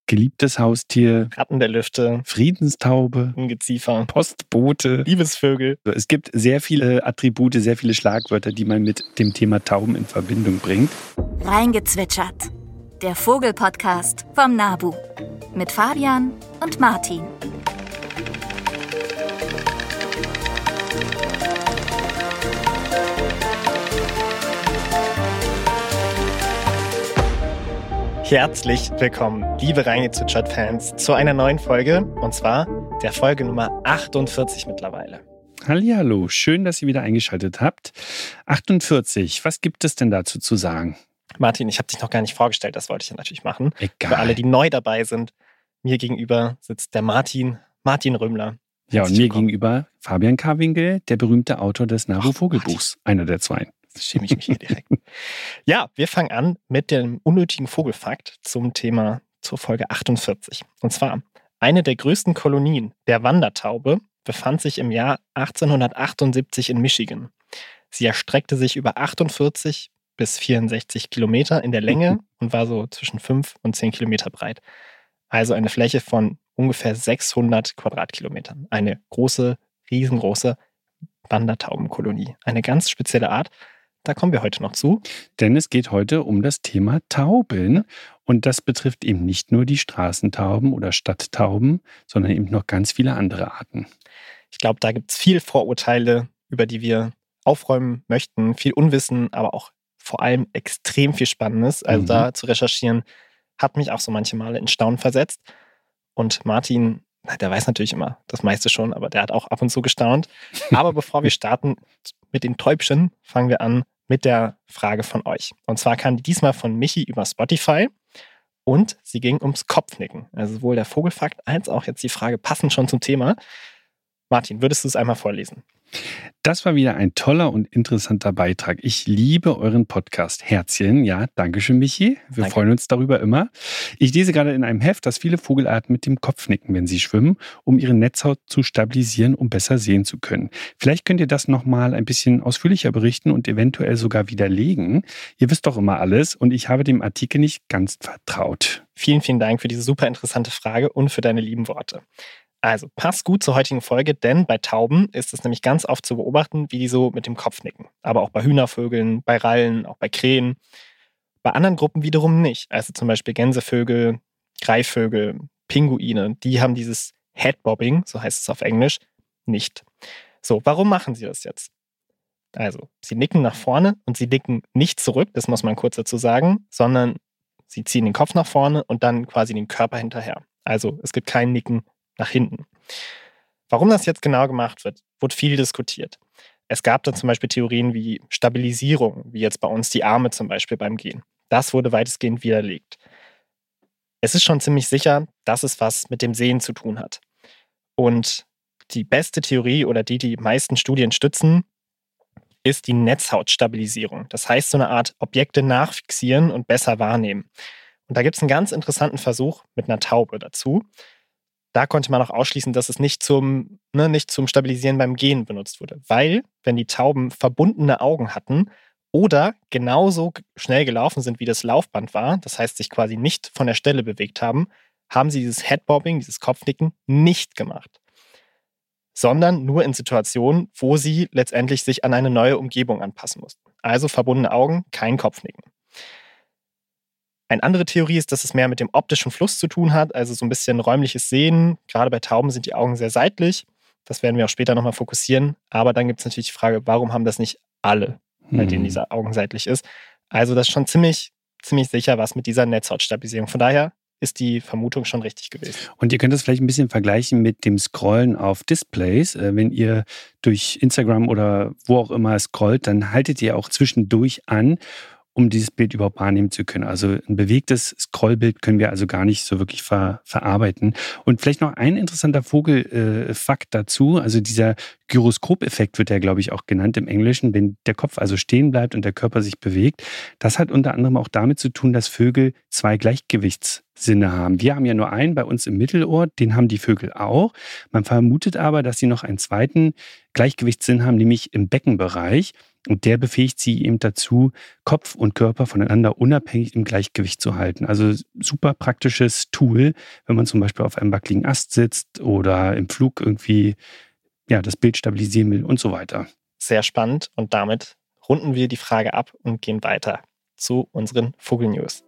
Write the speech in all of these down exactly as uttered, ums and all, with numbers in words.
Geliebtes Haustier, Ratten der Lüfte, Friedenstaube, Ungeziefer, Postbote, Liebesvögel. Es gibt sehr viele Attribute, sehr viele Schlagwörter, die man mit dem Thema Tauben in Verbindung bringt. Reingezwitschert. Der Vogel-Podcast vom NABU. Mit Fabian und Martin. Herzlich willkommen, liebe Reingezwitschert-Fans, zu einer neuen Folge, und zwar der Folge Nummer achtundvierzig mittlerweile. Hallihallo, schön, dass ihr wieder eingeschaltet habt. achtundvierzig, was gibt es denn dazu zu sagen? Martin, ich habe dich noch gar nicht vorgestellt, das wollte ich ja natürlich machen. Egal. Für alle, die neu dabei sind, mir gegenüber sitzt der Martin, Martin Römler. Ja, und mir gegenüber Fabian Karwinkel, der berühmte Autor des NABU-Vogelbuchs, einer der zwei. Das schäme ich mich hier direkt. Ja, wir fangen an mit dem unnötigen Vogelfakt zum Thema zur Folge achtundvierzig. Und zwar, eine der größten Kolonien der Wandertaube befand sich im Jahr achtzehnhundertachtundsiebzig in Michigan. Sie erstreckte sich über achtundvierzig bis vierundsechzig Kilometer in der Länge und war so zwischen fünf und zehn Kilometer breit. Also eine Fläche von ungefähr sechshundert Quadratkilometern. Eine große, riesengroße Wandertaubenkolonie. Eine ganz spezielle Art. Da kommen wir heute noch zu. Denn es geht heute um das Thema Tauben. Und das betrifft eben nicht nur die Straßentauben oder Stadttauben, sondern eben noch ganz viele andere Arten. Ich glaube, da gibt es viel Vorurteile, über die wir aufräumen möchten. Viel Unwissen, aber auch vor allem extrem viel Spannendes. Also mhm. da zu recherchieren, hat mich auch so manche Male in Staunen versetzt. Und Martin, der weiß natürlich immer das meiste schon, aber der hat auch ab und zu gestaunt. Aber bevor wir starten mit den Täubchen, fangen wir an mit der Frage von euch. Und zwar kam die diesmal von Michi über Spotify und sie ging ums Kopfnicken. Also sowohl der Vogelfakt als auch jetzt die Frage passen schon zum Thema. Martin, würdest du es einmal vorlesen? Das war wieder ein toller und interessanter Beitrag. Ich liebe euren Podcast. Herzchen, ja, danke schön, Michi. Wir danke. freuen uns darüber immer. Ich lese gerade in einem Heft, dass viele Vogelarten mit dem Kopf nicken, wenn sie schwimmen, um ihre Netzhaut zu stabilisieren, um besser sehen zu können. Vielleicht könnt ihr das nochmal ein bisschen ausführlicher berichten und eventuell sogar widerlegen. Ihr wisst doch immer alles und ich habe dem Artikel nicht ganz vertraut. Vielen, vielen Dank für diese super interessante Frage und für deine lieben Worte. Also, passt gut zur heutigen Folge, denn bei Tauben ist es nämlich ganz oft zu beobachten, wie die so mit dem Kopf nicken. Aber auch bei Hühnervögeln, bei Rallen, auch bei Krähen. Bei anderen Gruppen wiederum nicht. Also zum Beispiel Gänsevögel, Greifvögel, Pinguine, die haben dieses Headbobbing, so heißt es auf Englisch, nicht. So, warum machen sie das jetzt? Also, sie nicken nach vorne und sie nicken nicht zurück, das muss man kurz dazu sagen, sondern sie ziehen den Kopf nach vorne und dann quasi den Körper hinterher. Also, es gibt kein Nicken nach hinten. Warum das jetzt genau gemacht wird, wurde viel diskutiert. Es gab da zum Beispiel Theorien wie Stabilisierung, wie jetzt bei uns die Arme zum Beispiel beim Gehen. Das wurde weitestgehend widerlegt. Es ist schon ziemlich sicher, dass es was mit dem Sehen zu tun hat. Und die beste Theorie oder die, die meisten Studien stützen, ist die Netzhautstabilisierung. Das heißt, so eine Art Objekte nachfixieren und besser wahrnehmen. Und da gibt es einen ganz interessanten Versuch mit einer Taube dazu. Da konnte man auch ausschließen, dass es nicht zum, ne, nicht zum Stabilisieren beim Gehen benutzt wurde. Weil, wenn die Tauben verbundene Augen hatten oder genauso schnell gelaufen sind, wie das Laufband war, das heißt, sich quasi nicht von der Stelle bewegt haben, haben sie dieses Headbobbing, dieses Kopfnicken nicht gemacht. Sondern nur in Situationen, wo sie letztendlich sich an eine neue Umgebung anpassen mussten. Also verbundene Augen, kein Kopfnicken. Eine andere Theorie ist, dass es mehr mit dem optischen Fluss zu tun hat, also so ein bisschen räumliches Sehen. Gerade bei Tauben sind die Augen sehr seitlich. Das werden wir auch später nochmal fokussieren. Aber dann gibt es natürlich die Frage, warum haben das nicht alle, bei denen diese Augen seitlich ist? Also das ist schon ziemlich, ziemlich sicher was mit dieser Netzhautstabilisierung. Von daher ist die Vermutung schon richtig gewesen. Und ihr könnt das vielleicht ein bisschen vergleichen mit dem Scrollen auf Displays. Wenn ihr durch Instagram oder wo auch immer scrollt, dann haltet ihr auch zwischendurch an, um dieses Bild überhaupt wahrnehmen zu können. Also ein bewegtes Scrollbild können wir also gar nicht so wirklich ver- verarbeiten. Und vielleicht noch ein interessanter Vogelfakt äh, dazu, also dieser Gyroskopeffekt wird ja, glaube ich, auch genannt im Englischen, wenn der Kopf also stehen bleibt und der Körper sich bewegt. Das hat unter anderem auch damit zu tun, dass Vögel zwei Gleichgewichts Sinne haben. Wir haben ja nur einen bei uns im Mittelohr, den haben die Vögel auch. Man vermutet aber, dass sie noch einen zweiten Gleichgewichtssinn haben, nämlich im Beckenbereich. Und der befähigt sie eben dazu, Kopf und Körper voneinander unabhängig im Gleichgewicht zu halten. Also super praktisches Tool, wenn man zum Beispiel auf einem wackeligen Ast sitzt oder im Flug irgendwie ja, das Bild stabilisieren will und so weiter. Sehr spannend und damit runden wir die Frage ab und gehen weiter zu unseren Vogelnews.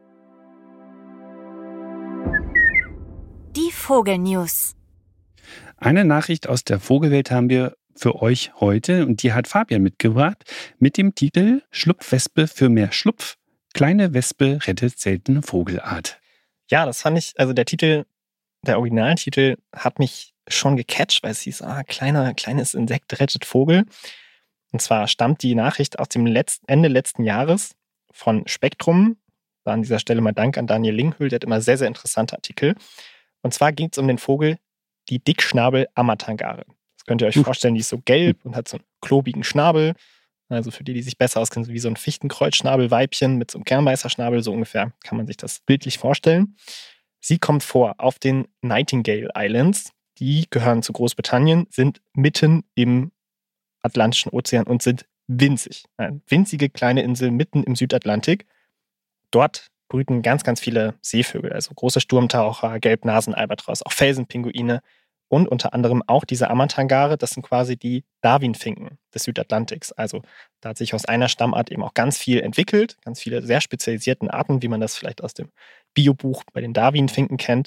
Die Vogelnews. Eine Nachricht aus der Vogelwelt haben wir für euch heute und die hat Fabian mitgebracht mit dem Titel Schlupfwespe für mehr Schlupf. Kleine Wespe rettet seltene Vogelart. Ja, das fand ich, also der Titel, der Originaltitel hat mich schon gecatcht, weil es hieß, ah, kleiner, kleines Insekt rettet Vogel. Und zwar stammt die Nachricht aus dem letzten, Ende letzten Jahres von Spektrum. Da an dieser Stelle mal Dank an Daniel Linghöhl, der hat immer sehr, sehr interessante Artikel. Und zwar ging es um den Vogel, die Dickschnabel-Ammertangare. Das könnt ihr euch vorstellen, die ist so gelb und hat so einen klobigen Schnabel. Also für die, die sich besser auskennen, so wie so ein Fichtenkreuzschnabelweibchen mit so einem Kernbeißerschnabel, so ungefähr kann man sich das bildlich vorstellen. Sie kommt vor auf den Nightingale Islands. Die gehören zu Großbritannien, sind mitten im Atlantischen Ozean und sind winzig. Eine winzige kleine Insel mitten im Südatlantik. Dort brüten ganz, ganz viele Seevögel, also große Sturmtaucher, Gelbnasenalbatros, auch Felsenpinguine und unter anderem auch diese Ammertangare, das sind quasi die Darwinfinken des Südatlantiks. Also da hat sich aus einer Stammart eben auch ganz viel entwickelt, ganz viele sehr spezialisierten Arten, wie man das vielleicht aus dem Biobuch bei den Darwinfinken kennt.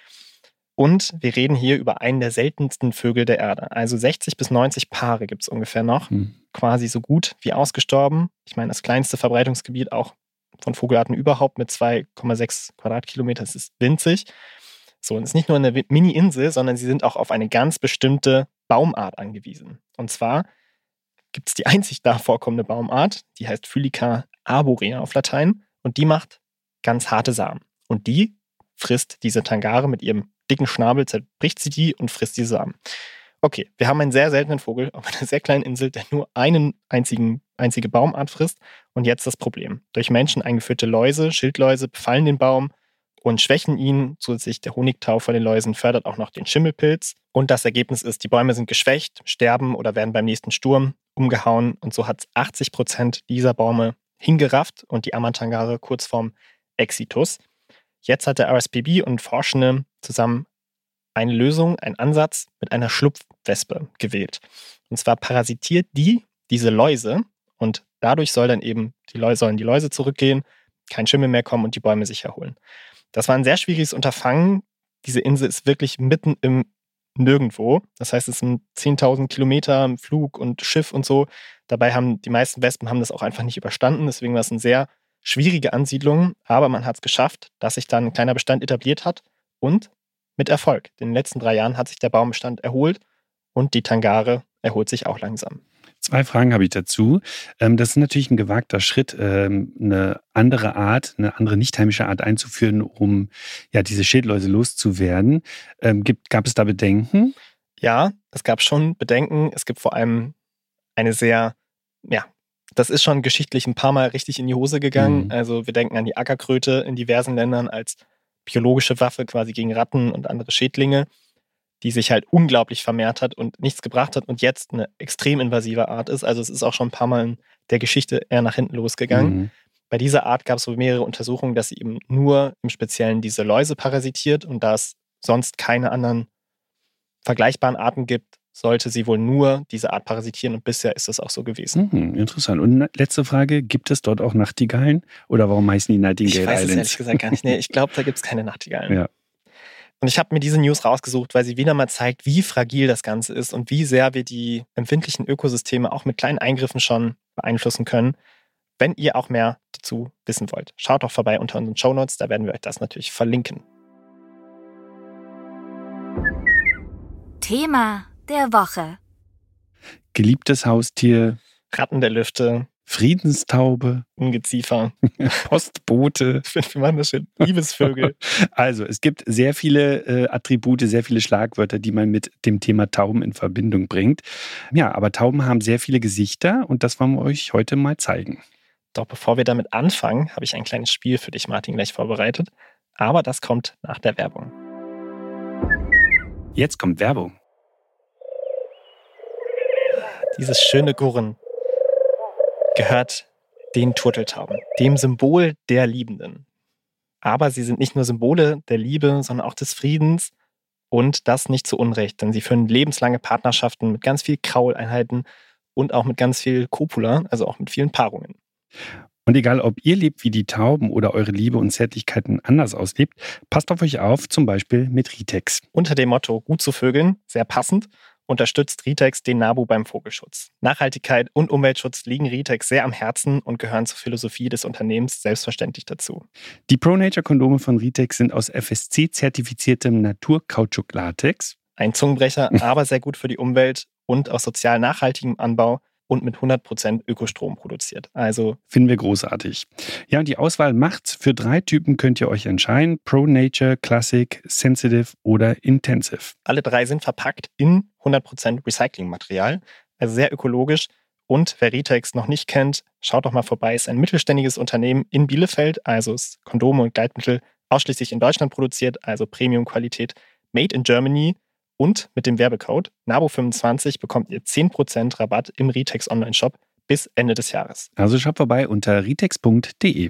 Und wir reden hier über einen der seltensten Vögel der Erde. Also sechzig bis neunzig Paare gibt es ungefähr noch, hm. quasi so gut wie ausgestorben. Ich meine, das kleinste Verbreitungsgebiet auch von Vogelarten überhaupt mit zwei Komma sechs Quadratkilometer, das ist winzig. So, und es ist nicht nur eine Mini-Insel, sondern sie sind auch auf eine ganz bestimmte Baumart angewiesen. Und zwar gibt es die einzig da vorkommende Baumart, die heißt Phylica arborea auf Latein, und die macht ganz harte Samen. Und die frisst diese Tangare mit ihrem dicken Schnabel, zerbricht sie die und frisst die Samen. Okay, wir haben einen sehr seltenen Vogel auf einer sehr kleinen Insel, der nur einen einzigen, einzige Baumart frisst. Und jetzt das Problem. Durch Menschen eingeführte Läuse, Schildläuse, befallen den Baum und schwächen ihn. Zusätzlich der Honigtau von den Läusen fördert auch noch den Schimmelpilz. Und das Ergebnis ist, die Bäume sind geschwächt, sterben oder werden beim nächsten Sturm umgehauen. Und so hat achtzig Prozent dieser Bäume hingerafft und die Ammertangare kurz vorm Exitus. Jetzt hat der R S P B und Forschende zusammen eine Lösung, einen Ansatz mit einer Schlupfwespe gewählt. Und zwar parasitiert die diese Läuse und dadurch soll dann eben die Läuse, sollen die Läuse zurückgehen, kein Schimmel mehr kommen und die Bäume sich erholen. Das war ein sehr schwieriges Unterfangen. Diese Insel ist wirklich mitten im Nirgendwo. Das heißt, es sind zehntausend Kilometer im Flug und Schiff und so. Dabei haben die meisten Wespen haben das auch einfach nicht überstanden. Deswegen war es eine sehr schwierige Ansiedlung. Aber man hat es geschafft, dass sich dann ein kleiner Bestand etabliert hat und mit Erfolg. In den letzten drei Jahren hat sich der Baumbestand erholt und die Tangare erholt sich auch langsam. Zwei Fragen habe ich dazu. Das ist natürlich ein gewagter Schritt, eine andere Art, eine andere nicht-heimische Art einzuführen, um ja diese Schildläuse loszuwerden. Gab es da Bedenken? Ja, es gab schon Bedenken. Es gibt vor allem eine sehr, ja, das ist schon geschichtlich ein paar Mal richtig in die Hose gegangen. Mhm. Also wir denken an die Ackerkröte in diversen Ländern als biologische Waffe quasi gegen Ratten und andere Schädlinge, die sich halt unglaublich vermehrt hat und nichts gebracht hat und jetzt eine extrem invasive Art ist. Also es ist auch schon ein paar Mal in der Geschichte eher nach hinten losgegangen. Mhm. Bei dieser Art gab es so mehrere Untersuchungen, dass sie eben nur im Speziellen diese Läuse parasitiert und da es sonst keine anderen vergleichbaren Arten gibt, sollte sie wohl nur diese Art parasitieren und bisher ist das auch so gewesen. Mhm, interessant. Und letzte Frage, gibt es dort auch Nachtigallen oder warum heißen die Nightingale Islands? Ich weiß es ehrlich gesagt gar nicht. Nee, ich glaube, da gibt es keine Nachtigallen. Ja. Und ich habe mir diese News rausgesucht, weil sie wieder mal zeigt, wie fragil das Ganze ist und wie sehr wir die empfindlichen Ökosysteme auch mit kleinen Eingriffen schon beeinflussen können. Wenn ihr auch mehr dazu wissen wollt, schaut doch vorbei unter unseren Shownotes, da werden wir euch das natürlich verlinken. Thema der Woche. Geliebtes Haustier. Ratten der Lüfte. Friedenstaube. Ungeziefer. Postbote. Wie man das schön? Liebesvögel. Also, es gibt sehr viele äh, Attribute, sehr viele Schlagwörter, die man mit dem Thema Tauben in Verbindung bringt. Ja, aber Tauben haben sehr viele Gesichter und das wollen wir euch heute mal zeigen. Doch bevor wir damit anfangen, habe ich ein kleines Spiel für dich, Martin, gleich vorbereitet. Aber das kommt nach der Werbung. Jetzt kommt Werbung. Dieses schöne Gurren gehört den Turteltauben, dem Symbol der Liebenden. Aber sie sind nicht nur Symbole der Liebe, sondern auch des Friedens und das nicht zu Unrecht, denn sie führen lebenslange Partnerschaften mit ganz viel Krauleinheiten und auch mit ganz viel Copula, also auch mit vielen Paarungen. Und egal, ob ihr lebt wie die Tauben oder eure Liebe und Zärtlichkeiten anders auslebt, passt auf euch auf, zum Beispiel mit Ritex. Unter dem Motto Gut zu Vögeln, sehr passend, unterstützt Ritex den NABU beim Vogelschutz. Nachhaltigkeit und Umweltschutz liegen Ritex sehr am Herzen und gehören zur Philosophie des Unternehmens selbstverständlich dazu. Die Pro-Nature-Kondome von Ritex sind aus F S C-zertifiziertem Naturkautschuk-Latex. Ein Zungenbrecher, aber sehr gut für die Umwelt und aus sozial nachhaltigem Anbau und mit hundert Prozent Ökostrom produziert. Also finden wir großartig. Ja, und die Auswahl macht's. Für drei Typen könnt ihr euch entscheiden. Pro Nature, Classic, Sensitive oder Intensive. Alle drei sind verpackt in hundert Prozent Recyclingmaterial, also sehr ökologisch. Und wer Ritex noch nicht kennt, schaut doch mal vorbei. Es ist ein mittelständiges Unternehmen in Bielefeld, also ist Kondome und Gleitmittel ausschließlich in Deutschland produziert, also Premium-Qualität, made in Germany. Und mit dem Werbecode N A B U fünfundzwanzig bekommt ihr zehn Prozent Rabatt im Ritex Online-Shop bis Ende des Jahres. Also schaut vorbei unter ritex punkt de.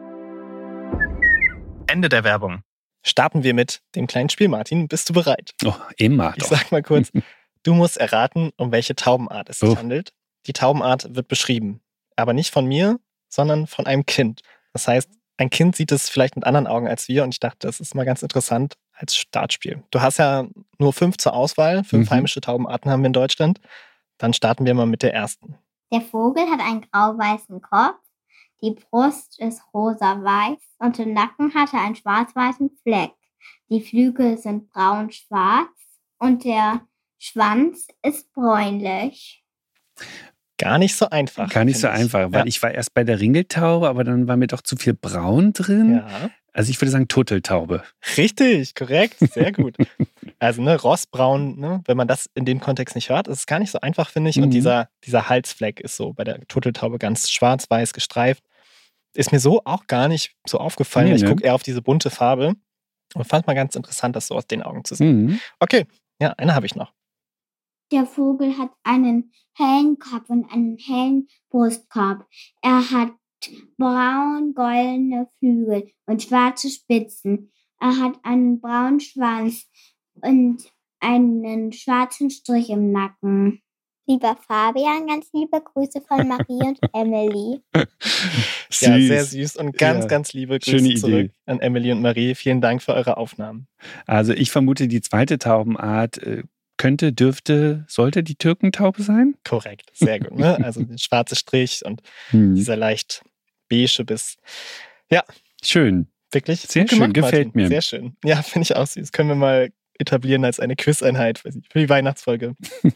Ende der Werbung. Starten wir mit dem kleinen Spiel, Martin. Bist du bereit? Oh, immer Ich doch. sag mal kurz, du musst erraten, um welche Taubenart es sich Oh. handelt. Die Taubenart wird beschrieben, aber nicht von mir, sondern von einem Kind. Das heißt, ein Kind sieht es vielleicht mit anderen Augen als wir und ich dachte, das ist mal ganz interessant als Startspiel. Du hast ja nur fünf zur Auswahl. Fünf Mhm. heimische Taubenarten haben wir in Deutschland. Dann starten wir mal mit der ersten. Der Vogel hat einen grau-weißen Kopf, die Brust ist rosa-weiß und im Nacken hat er einen schwarz-weißen Fleck. Die Flügel sind braun-schwarz und der Schwanz ist bräunlich. Gar nicht so einfach. Gar nicht so finde ich. einfach, weil ja. ich war erst bei der Ringeltaube, aber dann war mir doch zu viel Braun drin. Ja, Also ich würde sagen Turteltaube. richtig, korrekt, sehr gut. Also ne, Rostbraun, ne, wenn man das in dem Kontext nicht hört, ist es gar nicht so einfach, finde ich. Mhm. Und dieser, dieser Halsfleck ist so bei der Turteltaube ganz schwarz-weiß gestreift. Ist mir so auch gar nicht so aufgefallen. Nee, Ich ne? gucke eher auf diese bunte Farbe und fand mal ganz interessant, das so aus den Augen zu sehen. Mhm. Okay, ja, eine habe ich noch. Der Vogel hat einen hellen Kopf und einen hellen Brustkorb. Er hat braun-goldene Flügel und schwarze Spitzen. Er hat einen braunen Schwanz und einen schwarzen Strich im Nacken. Lieber Fabian, ganz liebe Grüße von Marie und Emily. Süß. Ja, sehr süß und ganz, Ja, ganz liebe Grüße schöne zurück Idee. an Emily und Marie. Vielen Dank für eure Aufnahmen. Also ich vermute, die zweite Taubenart äh, könnte, dürfte, sollte die Türkentaube sein. Korrekt, sehr gut. Ne? Also der schwarze Strich und Hm. dieser leicht beige bis Schön. wirklich Sehr gut schön, gemacht, gefällt Martin. mir. Sehr schön. Ja, finde ich auch süß. Können wir mal etablieren als eine Quizeinheit weiß ich, für die Weihnachtsfolge.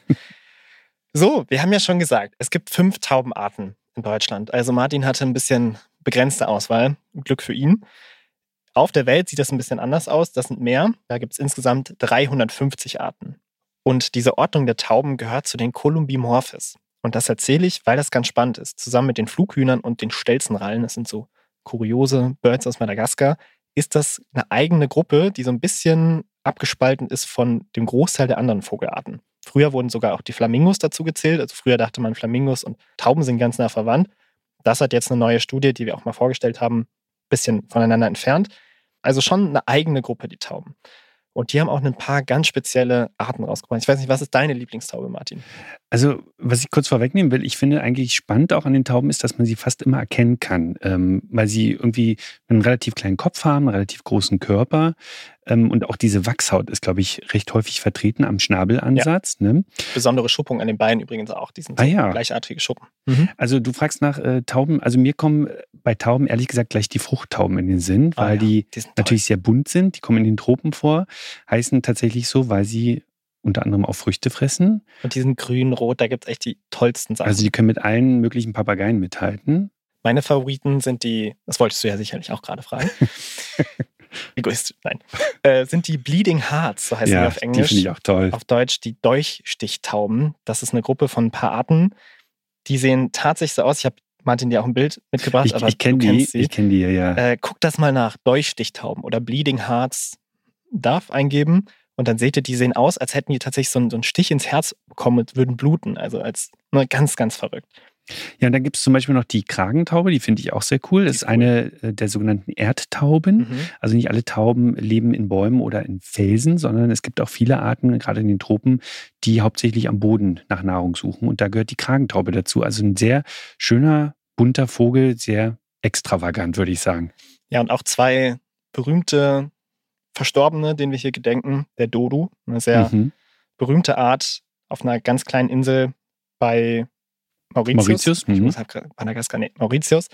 So, wir haben ja schon gesagt, es gibt fünf Taubenarten in Deutschland. Also Martin hatte ein bisschen begrenzte Auswahl. Glück für ihn. Auf der Welt sieht das ein bisschen anders aus. Das sind mehr. Da gibt es insgesamt dreihundertfünfzig Arten. Und diese Ordnung der Tauben gehört zu den Columbimorphes. Und das erzähle ich, weil das ganz spannend ist. Zusammen mit den Flughühnern und den Stelzenrallen, das sind so kuriose Birds aus Madagaskar, ist das eine eigene Gruppe, die so ein bisschen abgespalten ist von dem Großteil der anderen Vogelarten. Früher wurden sogar auch die Flamingos dazu gezählt. Also früher dachte man, Flamingos und Tauben sind ganz nah verwandt. Das hat jetzt eine neue Studie, die wir auch mal vorgestellt haben, ein bisschen voneinander entfernt. Also schon eine eigene Gruppe, die Tauben. Und die haben auch ein paar ganz spezielle Arten rausgebracht. Ich weiß nicht, was ist deine Lieblingstaube, Martin? Also, was ich kurz vorwegnehmen will, ich finde eigentlich spannend auch an den Tauben ist, dass man sie fast immer erkennen kann, ähm, weil sie irgendwie einen relativ kleinen Kopf haben, einen relativ großen Körper ähm, und auch diese Wachshaut ist, glaube ich, recht häufig vertreten am Schnabelansatz. Ja. Ne? Besondere Schuppung an den Beinen übrigens auch, die sind so ah, ja. gleichartige Schuppen. Mhm. Also du fragst nach äh, Tauben, also mir kommen bei Tauben ehrlich gesagt gleich die Fruchttauben in den Sinn, weil ah, ja. die, die natürlich sehr bunt sind, die kommen in den Tropen vor, heißen tatsächlich so, weil sie unter anderem auch Früchte fressen. Und die sind grün, rot, da gibt es echt die tollsten Sachen. Also die können mit allen möglichen Papageien mithalten. Meine Favoriten sind die, das wolltest du ja sicherlich auch gerade fragen. Egoist, nein. Äh, sind die Bleeding Hearts, so heißen ja, die auf Englisch. Die finde ich auch toll. Auf Deutsch die Dolchstichtauben. Das ist eine Gruppe von ein paar Arten. Die sehen tatsächlich so aus. Ich habe Martin dir auch ein Bild mitgebracht, Ich, aber ich kenne du die, kennst sie. ich kenne die, ja. Äh, guck das mal nach. Dolchstichtauben oder Bleeding Hearts darf eingeben und dann seht ihr, die sehen aus, als hätten die tatsächlich so einen, so einen Stich ins Herz bekommen und würden bluten. Also als ne, ganz, ganz verrückt. Ja, und dann gibt es zum Beispiel noch die Kragentaube, die finde ich auch sehr cool. Das Die ist ist cool. eine äh, der sogenannten Erdtauben. Mhm. Also nicht alle Tauben leben in Bäumen oder in Felsen, sondern es gibt auch viele Arten, gerade in den Tropen, die hauptsächlich am Boden nach Nahrung suchen. Und da gehört die Kragentaube dazu. Also ein sehr schöner, bunter Vogel, sehr extravagant, würde ich sagen. Ja, und auch zwei berühmte Verstorbene, denen wir hier gedenken. Der Dodo, eine sehr Mhm. berühmte Art auf einer ganz kleinen Insel bei Mauritius. Mauritius, Ich mhm. muss halt Madagaskar, nee, Mauritius.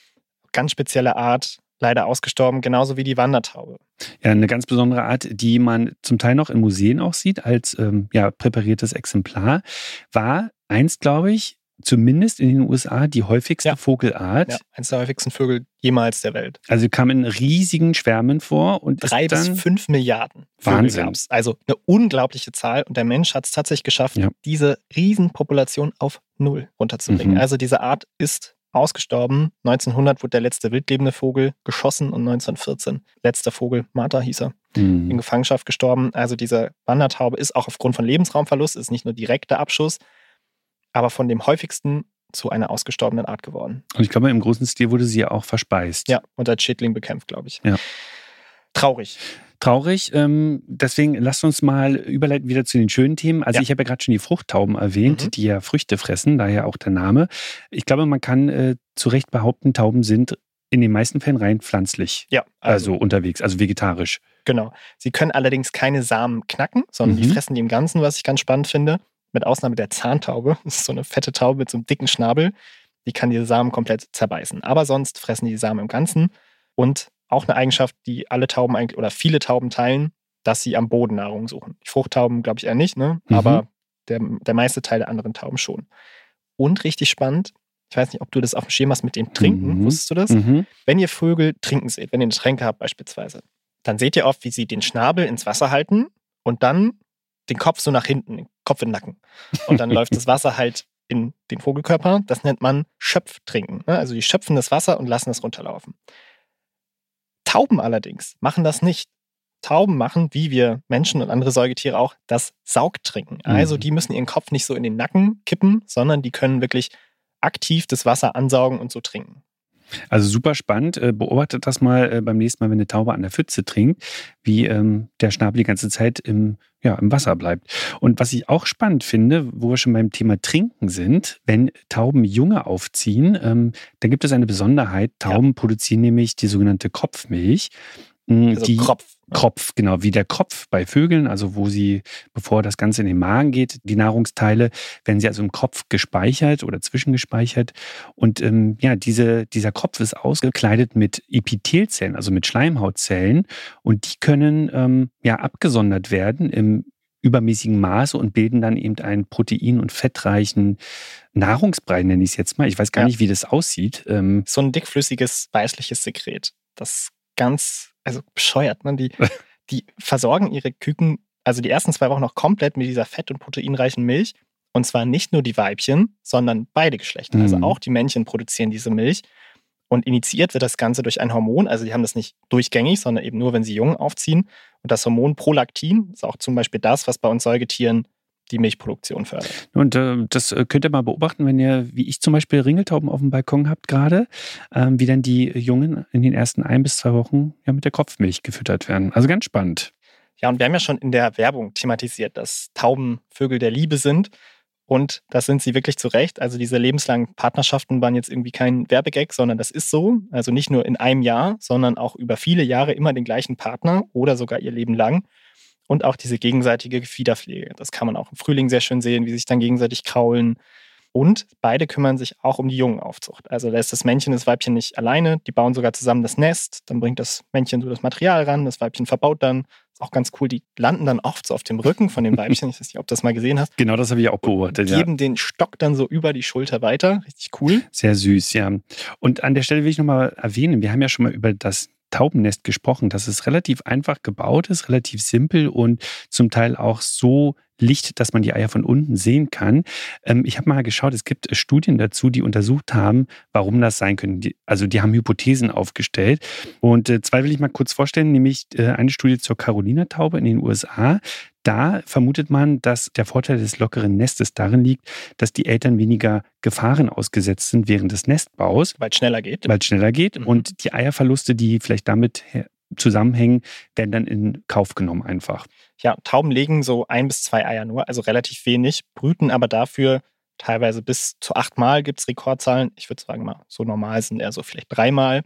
Ganz spezielle Art, leider ausgestorben, genauso wie die Wandertaube. Ja, eine ganz besondere Art, die man zum Teil noch in Museen auch sieht, als ähm, ja, präpariertes Exemplar, war einst, glaube ich, zumindest in den U S A die häufigste Ja. Vogelart. Ja, eines der häufigsten Vögel jemals der Welt. Also kam in riesigen Schwärmen vor und ist Drei dann bis fünf Milliarden Vögel Wahnsinn. gab's. Also eine unglaubliche Zahl. Und der Mensch hat es tatsächlich geschafft, Ja. diese Riesenpopulation auf null runterzubringen. Mhm. Also diese Art ist ausgestorben. neunzehnhundert wurde der letzte wildlebende Vogel geschossen und neunzehnhundertvierzehn letzter Vogel, Martha hieß er, in Mhm. Gefangenschaft gestorben. Also diese Wandertaube ist auch aufgrund von Lebensraumverlust, ist nicht nur direkter Abschuss, aber von dem häufigsten zu einer ausgestorbenen Art geworden. Und ich glaube, im großen Stil wurde sie ja auch verspeist. Ja, und als Schädling bekämpft, glaube ich. Ja. Traurig. Traurig. Ähm, deswegen lasst uns mal überleiten wieder zu den schönen Themen. Also Ja. ich habe ja gerade schon die Fruchttauben erwähnt, Mhm. die ja Früchte fressen, daher auch der Name. Ich glaube, man kann äh, zu Recht behaupten, Tauben sind in den meisten Fällen rein pflanzlich, Ja, also, unterwegs, also vegetarisch. Genau. Sie können allerdings keine Samen knacken, sondern die Mhm. fressen die im Ganzen, was ich ganz spannend finde. Mit Ausnahme der Zahntaube. Das ist so eine fette Taube mit so einem dicken Schnabel. Die kann diese Samen komplett zerbeißen. Aber sonst fressen die die Samen im Ganzen. Und auch eine Eigenschaft, die alle Tauben eigentlich oder viele Tauben teilen, dass sie am Boden Nahrung suchen. Die Fruchttauben glaube ich eher nicht, ne? Mhm. Aber der, der meiste Teil der anderen Tauben schon. Und richtig spannend, ich weiß nicht, ob du das auf dem Schirm hast mit dem Trinken. Mhm. Wusstest du das? Mhm. Wenn ihr Vögel trinken seht, wenn ihr eine Tränke habt beispielsweise, dann seht ihr oft, wie sie den Schnabel ins Wasser halten und dann den Kopf so nach hinten, den Kopf in den Nacken. Und dann läuft das Wasser halt in den Vogelkörper. Das nennt man Schöpftrinken. ne? Also die schöpfen das Wasser und lassen es runterlaufen. Tauben allerdings machen das nicht. Tauben machen, wie wir Menschen und andere Säugetiere auch, das Saugtrinken. Also Mhm. die müssen ihren Kopf nicht so in den Nacken kippen, sondern die können wirklich aktiv das Wasser ansaugen und so trinken. Also super spannend. Äh, Beobachtet das mal äh, beim nächsten Mal, wenn eine Taube an der Pfütze trinkt, wie ähm, der Schnabel die ganze Zeit im, ja, im Wasser bleibt. Und was ich auch spannend finde, wo wir schon beim Thema Trinken sind, wenn Tauben Junge aufziehen, ähm, da gibt es eine Besonderheit. Tauben produzieren nämlich die sogenannte Kopfmilch. mh, Also die Kropf. Kropf, genau, wie der Kopf bei Vögeln, also wo sie, bevor das Ganze in den Magen geht, die Nahrungsteile, werden sie also im Kopf gespeichert oder zwischengespeichert. Und ähm, ja, diese, dieser Kopf ist ausgekleidet mit Epithelzellen, also mit Schleimhautzellen. Und die können ähm, ja abgesondert werden im übermäßigen Maße und bilden dann eben einen protein- und fettreichen Nahrungsbrei, nenne ich es jetzt mal. Ich weiß gar Ja. nicht, wie das aussieht. Ähm, So ein dickflüssiges, weißliches Sekret. Das ganz, also bescheuert. Ne? Die, die versorgen ihre Küken, also die ersten zwei Wochen noch komplett mit dieser fett- und proteinreichen Milch. Und zwar nicht nur die Weibchen, sondern beide Geschlechter. Also Mhm. auch die Männchen produzieren diese Milch. Und initiiert wird das Ganze durch ein Hormon. Also die haben das nicht durchgängig, sondern eben nur, wenn sie Jungen aufziehen. Und das Hormon Prolaktin ist auch zum Beispiel das, was bei uns Säugetieren die Milchproduktion fördert. Und äh, das äh, könnt ihr mal beobachten, wenn ihr, wie ich zum Beispiel, Ringeltauben auf dem Balkon habt gerade, ähm, wie dann die Jungen in den ersten ein bis zwei Wochen ja mit der Kopfmilch gefüttert werden. Also ganz spannend. Ja, und wir haben ja schon in der Werbung thematisiert, dass Tauben Vögel der Liebe sind. Und das sind sie wirklich zu Recht. Also diese lebenslangen Partnerschaften waren jetzt irgendwie kein Werbegag, sondern das ist so. Also nicht nur in einem Jahr, sondern auch über viele Jahre immer den gleichen Partner oder sogar ihr Leben lang. Und auch diese gegenseitige Gefiederpflege. Das kann man auch im Frühling sehr schön sehen, wie sie sich dann gegenseitig kraulen. Und beide kümmern sich auch um die Jungenaufzucht. Also lässt das Männchen das Weibchen nicht alleine. Die bauen sogar zusammen das Nest. Dann bringt das Männchen so das Material ran. Das Weibchen verbaut dann. Ist auch ganz cool. Die landen dann oft so auf dem Rücken von den Weibchen. Ich weiß nicht, ob du das mal gesehen hast. Genau, das habe ich auch beobachtet. Ja. Geben den Stock dann so über die Schulter weiter. Richtig cool. Sehr süß, ja. Und an der Stelle will ich nochmal erwähnen, wir haben ja schon mal über das Taubennest gesprochen, dass es relativ einfach gebaut ist, relativ simpel und zum Teil auch so Licht, dass man die Eier von unten sehen kann. Ähm, ich habe mal geschaut, es gibt Studien dazu, die untersucht haben, warum das sein könnte. Die, also die haben Hypothesen aufgestellt. Und äh, zwei will ich mal kurz vorstellen, nämlich äh, eine Studie zur Carolina-Taube in den U S A. Da vermutet man, dass der Vorteil des lockeren Nestes darin liegt, dass die Eltern weniger Gefahren ausgesetzt sind während des Nestbaus. Weil es schneller geht. Weil es schneller geht. Mhm. Und die Eierverluste, die vielleicht damit zusammenhängen, werden dann in Kauf genommen einfach. Ja, Tauben legen so ein bis zwei Eier nur, also relativ wenig, brüten aber dafür teilweise bis zu achtmal gibt es Rekordzahlen. Ich würde sagen mal, so normal sind eher so vielleicht dreimal.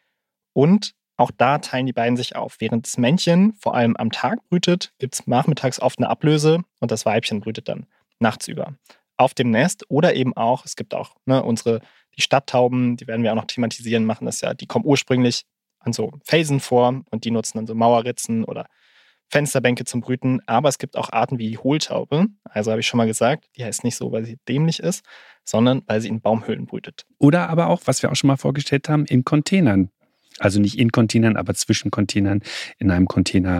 Und auch da teilen die beiden sich auf. Während das Männchen vor allem am Tag brütet, gibt es nachmittags oft eine Ablöse und das Weibchen brütet dann nachts über. Auf dem Nest oder eben auch, es gibt auch ne, unsere, die Stadttauben, die werden wir auch noch thematisieren, machen das ja, die kommen ursprünglich an so Felsen vor und die nutzen dann so Mauerritzen oder Fensterbänke zum Brüten. Aber es gibt auch Arten wie die Hohltaube. Also habe ich schon mal gesagt, die heißt nicht so, weil sie dämlich ist, sondern weil sie in Baumhöhlen brütet. Oder aber auch, was wir auch schon mal vorgestellt haben, in Containern. Also nicht in Containern, aber zwischen Containern in einem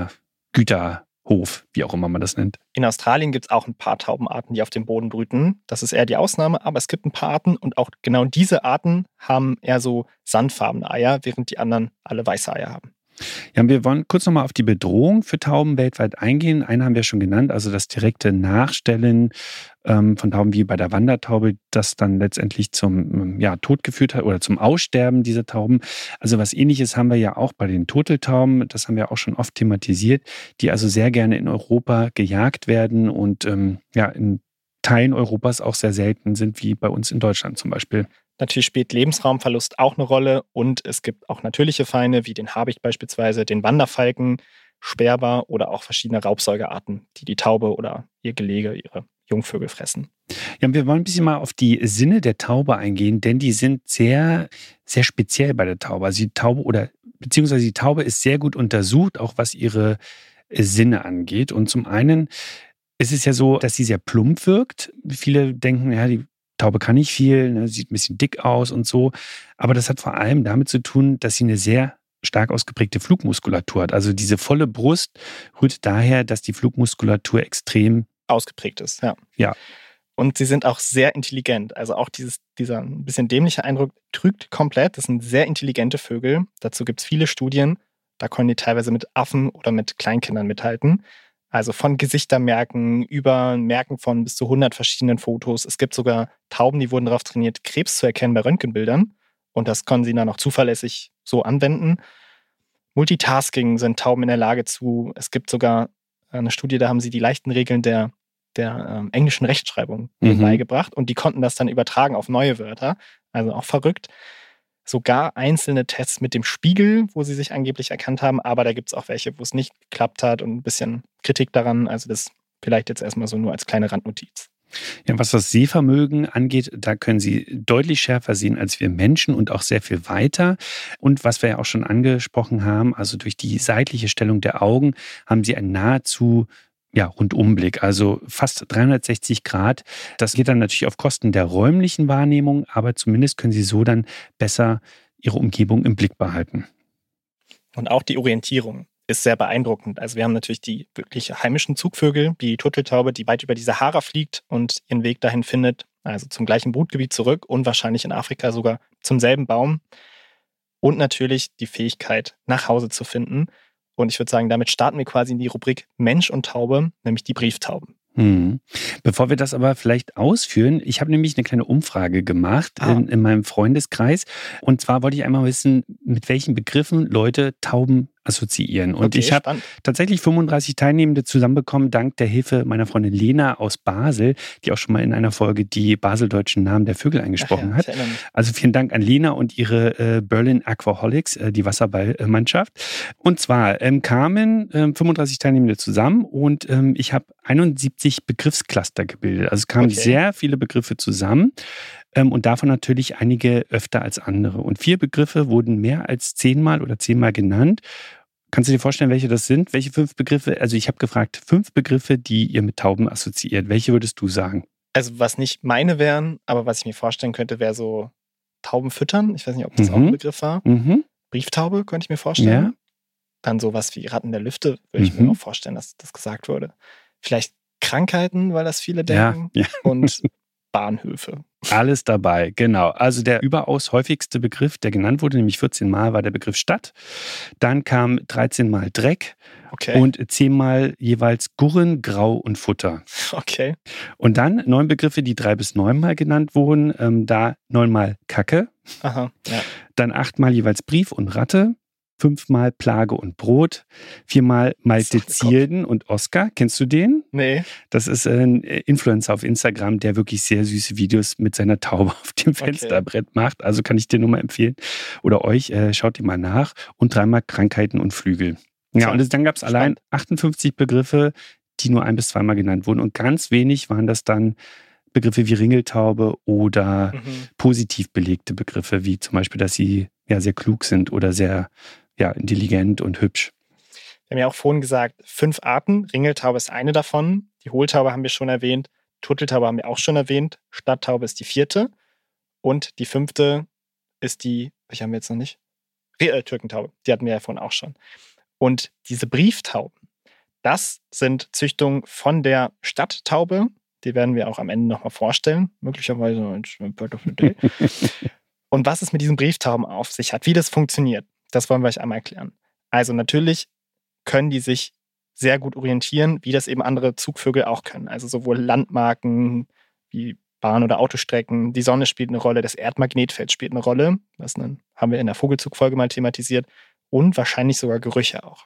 Containergüterhof, wie auch immer man das nennt. In Australien gibt es auch ein paar Taubenarten, die auf dem Boden brüten. Das ist eher die Ausnahme, aber es gibt ein paar Arten und auch genau diese Arten haben eher so sandfarbene Eier, während die anderen alle weiße Eier haben. Ja, wir wollen kurz nochmal auf die Bedrohung für Tauben weltweit eingehen. Einen haben wir schon genannt, also das direkte Nachstellen ähm, von Tauben wie bei der Wandertaube, das dann letztendlich zum ja, Tod geführt hat oder zum Aussterben dieser Tauben. Also was Ähnliches haben wir ja auch bei den Turteltauben, das haben wir auch schon oft thematisiert, die also sehr gerne in Europa gejagt werden und ähm, ja, in Teilen Europas auch sehr selten sind, wie bei uns in Deutschland zum Beispiel. Natürlich spielt Lebensraumverlust auch eine Rolle und es gibt auch natürliche Feinde, wie den Habicht beispielsweise, den Wanderfalken, Sperber oder auch verschiedene Raubsäugerarten, die die Taube oder ihr Gelege, ihre Jungvögel fressen. Ja, und wir wollen ein bisschen mal auf die Sinne der Taube eingehen, denn die sind sehr, sehr speziell bei der Taube. Also die Taube oder beziehungsweise die Taube ist sehr gut untersucht, auch was ihre Sinne angeht. Und zum einen ist es ja so, dass sie sehr plump wirkt. Viele denken, ja, die Taube kann nicht viel, ne, sieht ein bisschen dick aus und so. Aber das hat vor allem damit zu tun, dass sie eine sehr stark ausgeprägte Flugmuskulatur hat. Also diese volle Brust rührt daher, dass die Flugmuskulatur extrem ausgeprägt ist. Ja. ja. Und sie sind auch sehr intelligent. Also auch dieses, dieser ein bisschen dämliche Eindruck trügt komplett. Das sind sehr intelligente Vögel. Dazu gibt es viele Studien. Da können die teilweise mit Affen oder mit Kleinkindern mithalten. Also von Gesichtermerken über Merken von bis zu hundert verschiedenen Fotos. Es gibt sogar Tauben, die wurden darauf trainiert, Krebs zu erkennen bei Röntgenbildern. Und das können sie dann auch zuverlässig so anwenden. Multitasking sind Tauben in der Lage zu. Es gibt sogar eine Studie, da haben sie die leichten Regeln der, der ähm, englischen Rechtschreibung mhm. beigebracht. Und die konnten das dann übertragen auf neue Wörter. Also auch verrückt. Sogar einzelne Tests mit dem Spiegel, wo sie sich angeblich erkannt haben, aber da gibt es auch welche, wo es nicht geklappt hat und ein bisschen Kritik daran. Also das vielleicht jetzt erstmal so nur als kleine Randnotiz. Ja, was das Sehvermögen angeht, da können sie deutlich schärfer sehen als wir Menschen und auch sehr viel weiter. Und was wir ja auch schon angesprochen haben, also durch die seitliche Stellung der Augen haben sie einen nahezu ja, Rundumblick, also fast dreihundertsechzig Grad. Das geht dann natürlich auf Kosten der räumlichen Wahrnehmung, aber zumindest können Sie so dann besser Ihre Umgebung im Blick behalten. Und auch die Orientierung ist sehr beeindruckend. Also wir haben natürlich die wirklich heimischen Zugvögel, wie die Turteltaube, die weit über die Sahara fliegt und ihren Weg dahin findet, also zum gleichen Brutgebiet zurück und wahrscheinlich in Afrika sogar zum selben Baum. Und natürlich die Fähigkeit, nach Hause zu finden. Und ich würde sagen, damit starten wir quasi in die Rubrik Mensch und Taube, nämlich die Brieftauben. Hm. Bevor wir das aber vielleicht ausführen, ich habe nämlich eine kleine Umfrage gemacht ah. in, in meinem Freundeskreis. Und zwar wollte ich einmal wissen, mit welchen Begriffen Leute Tauben assoziieren. Und okay, ich habe tatsächlich fünfunddreißig Teilnehmende zusammenbekommen, dank der Hilfe meiner Freundin Lena aus Basel, die auch schon mal in einer Folge die baseldeutschen Namen der Vögel eingesprochen Ach ja, hat. Also vielen Dank an Lena und ihre äh, Berlin Aquaholics, äh, die Wasserballmannschaft. Und zwar ähm, kamen ähm, fünfunddreißig Teilnehmende zusammen und ähm, ich habe einundsiebzig Begriffscluster gebildet. Also es kamen okay. sehr viele Begriffe zusammen. Ähm, und davon natürlich einige öfter als andere. Und vier Begriffe wurden mehr als zehnmal oder zehnmal genannt. Kannst du dir vorstellen, welche das sind? Welche fünf Begriffe? Also ich habe gefragt, fünf Begriffe, die ihr mit Tauben assoziiert. Welche würdest du sagen? Also was nicht meine wären, aber was ich mir vorstellen könnte, wäre so Tauben füttern. Ich weiß nicht, ob das mhm. auch ein Begriff war. Mhm. Brieftaube könnte ich mir vorstellen. Ja. Dann sowas wie Ratten der Lüfte würde ich mhm. mir auch vorstellen, dass das gesagt wurde. Vielleicht Krankheiten, weil das viele Ja, denken. ja. Und Bahnhöfe. Alles dabei, genau. Also der überaus häufigste Begriff, der genannt wurde, nämlich vierzehn Mal, war der Begriff Stadt. Dann kam dreizehn Mal Dreck Okay. und zehn Mal jeweils Gurren, Grau und Futter. Okay. Und dann neun Begriffe, die drei bis neun Mal genannt wurden. Ähm, da neunmal Kacke, Aha. Ja. dann achtmal jeweils Brief und Ratte, fünfmal Plage und Brot, viermal Malte Zierden und Oskar. Kennst du den? Nee. Das ist ein Influencer auf Instagram, der wirklich sehr süße Videos mit seiner Taube auf dem Fensterbrett macht. Also kann ich dir nur mal empfehlen. Oder euch, äh, schaut ihr mal nach. Und dreimal Krankheiten und Flügel. Ja, So, und dann gab es allein achtundfünfzig Begriffe, die nur ein- bis zweimal genannt wurden. Und ganz wenig waren das dann Begriffe wie Ringeltaube oder Mhm. positiv belegte Begriffe, wie zum Beispiel, dass sie ja sehr klug sind oder sehr ja, intelligent und hübsch. Wir haben ja auch vorhin gesagt, fünf Arten. Ringeltaube ist eine davon. Die Hohltaube haben wir schon erwähnt. Turteltaube haben wir auch schon erwähnt. Stadttaube ist die vierte. Und die fünfte ist die, welche haben wir jetzt noch nicht? Äh, Türkentaube. Die hatten wir ja vorhin auch schon. Und diese Brieftauben, das sind Züchtungen von der Stadttaube. Die werden wir auch am Ende nochmal vorstellen. Möglicherweise als Bird of the Day. Und was es mit diesen Brieftauben auf sich hat, wie das funktioniert, das wollen wir euch einmal erklären. Also natürlich können die sich sehr gut orientieren, wie das eben andere Zugvögel auch können. Also sowohl Landmarken wie Bahn- oder Autostrecken. Die Sonne spielt eine Rolle, das Erdmagnetfeld spielt eine Rolle. Das haben wir in der Vogelzugfolge mal thematisiert. Und wahrscheinlich sogar Gerüche auch.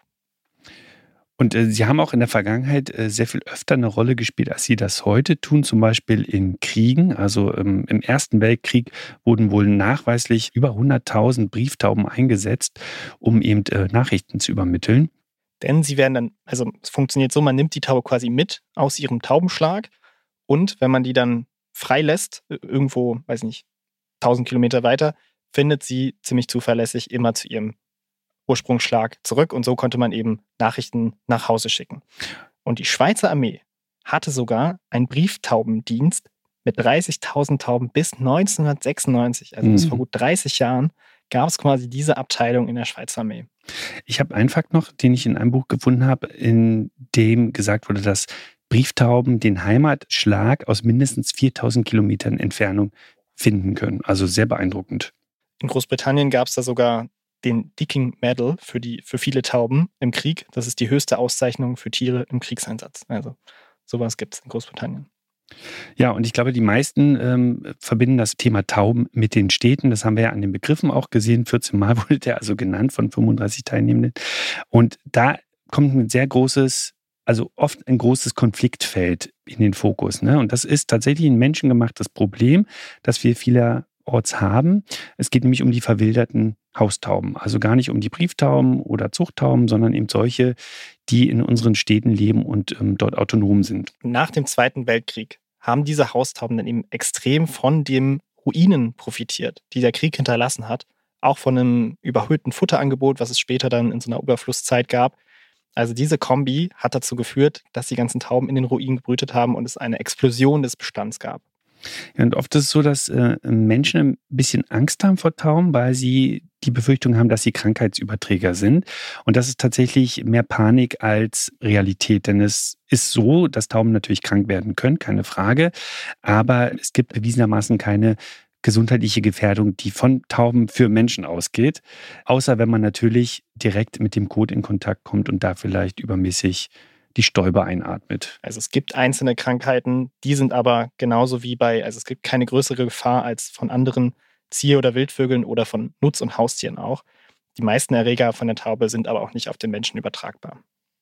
Und äh, sie haben auch in der Vergangenheit äh, sehr viel öfter eine Rolle gespielt, als sie das heute tun, zum Beispiel in Kriegen. Also ähm, im Ersten Weltkrieg wurden wohl nachweislich über hunderttausend Brieftauben eingesetzt, um eben äh, Nachrichten zu übermitteln. Denn sie werden dann, also es funktioniert so, man nimmt die Taube quasi mit aus ihrem Taubenschlag und wenn man die dann freilässt, irgendwo, weiß nicht, tausend Kilometer weiter, findet sie ziemlich zuverlässig immer zu ihrem Ursprungsschlag zurück und so konnte man eben Nachrichten nach Hause schicken. Und die Schweizer Armee hatte sogar einen Brieftaubendienst mit dreißigtausend Tauben bis neunzehnhundertsechsundneunzig, also bis Mhm. vor gut dreißig Jahren, gab es quasi diese Abteilung in der Schweizer Armee. Ich habe einen Fakt noch, den ich in einem Buch gefunden habe, in dem gesagt wurde, dass Brieftauben den Heimatschlag aus mindestens viertausend Kilometern Entfernung finden können. Also sehr beeindruckend. In Großbritannien gab es da sogar den Dicking Medal für, die, für viele Tauben im Krieg. Das ist die höchste Auszeichnung für Tiere im Kriegseinsatz. Also sowas gibt es in Großbritannien. Ja, und ich glaube, die meisten ähm, verbinden das Thema Tauben mit den Städten. Das haben wir ja an den Begriffen auch gesehen. vierzehn Mal wurde der also genannt von fünfunddreißig Teilnehmenden. Und da kommt ein sehr großes, also oft ein großes Konfliktfeld in den Fokus. Ne? Und das ist tatsächlich ein menschengemachtes Problem, das wir vielerorts haben. Es geht nämlich um die verwilderten Haustauben. Also gar nicht um die Brieftauben oder Zuchttauben, sondern eben solche, die in unseren Städten leben und ähm, dort autonom sind. Nach dem Zweiten Weltkrieg haben diese Haustauben dann eben extrem von den Ruinen profitiert, die der Krieg hinterlassen hat. Auch von einem überhöhten Futterangebot, was es später dann in so einer Überflusszeit gab. Also diese Kombi hat dazu geführt, dass die ganzen Tauben in den Ruinen gebrütet haben und es eine Explosion des Bestands gab. Ja, und oft ist es so, dass äh, Menschen ein bisschen Angst haben vor Tauben, weil sie die Befürchtung haben, dass sie Krankheitsüberträger sind. Und das ist tatsächlich mehr Panik als Realität. Denn es ist so, dass Tauben natürlich krank werden können, keine Frage. Aber es gibt bewiesenermaßen keine gesundheitliche Gefährdung, die von Tauben für Menschen ausgeht. Außer wenn man natürlich direkt mit dem Kot in Kontakt kommt und da vielleicht übermäßig die Stäube einatmet. Also es gibt einzelne Krankheiten, die sind aber genauso wie bei, also es gibt keine größere Gefahr als von anderen Zier- oder Wildvögeln oder von Nutz- und Haustieren auch. Die meisten Erreger von der Taube sind aber auch nicht auf den Menschen übertragbar.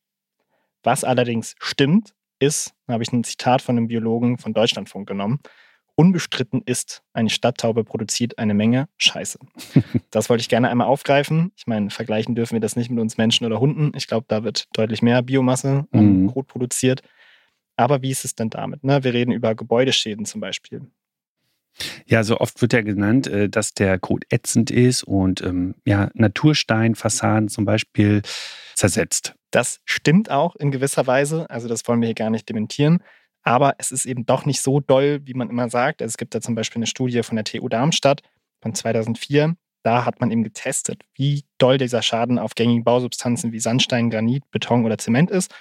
Was allerdings stimmt, ist, da habe ich ein Zitat von einem Biologen von Deutschlandfunk genommen, unbestritten ist, eine Stadttaube produziert eine Menge Scheiße. Das wollte ich gerne einmal aufgreifen. Ich meine, vergleichen dürfen wir das nicht mit uns Menschen oder Hunden. Ich glaube, da wird deutlich mehr Biomasse am Mhm. Kot produziert. Aber wie ist es denn damit? Ne? Wir reden über Gebäudeschäden zum Beispiel. Ja, so oft wird ja genannt, äh, dass der Kot ätzend ist und ähm, ja, Natursteinfassaden zum Beispiel zersetzt. Das stimmt auch in gewisser Weise. Also das wollen wir hier gar nicht dementieren. Aber es ist eben doch nicht so doll, wie man immer sagt. Also es gibt da zum Beispiel eine Studie von der T U Darmstadt von zweitausendvier. Da hat man eben getestet, wie doll dieser Schaden auf gängigen Bausubstanzen wie Sandstein, Granit, Beton oder Zement ist.